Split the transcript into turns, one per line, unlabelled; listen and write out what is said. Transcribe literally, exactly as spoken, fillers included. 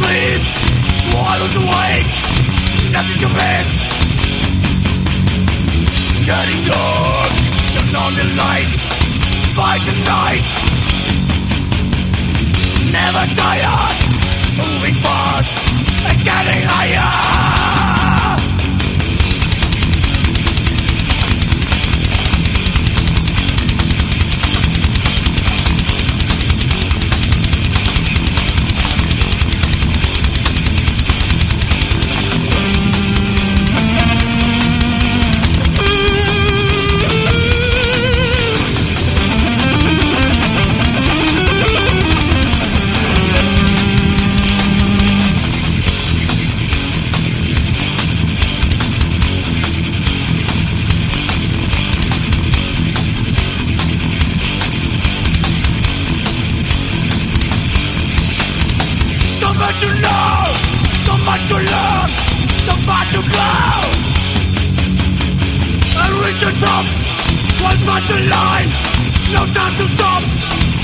sleep while I was awake, nothing to miss. Getting dark, turn on the lights, fight tonight. Never tired, moving fast and getting higher. So much to know, so much to learn, so far to go. I reach the top, one path to line, no time to stop.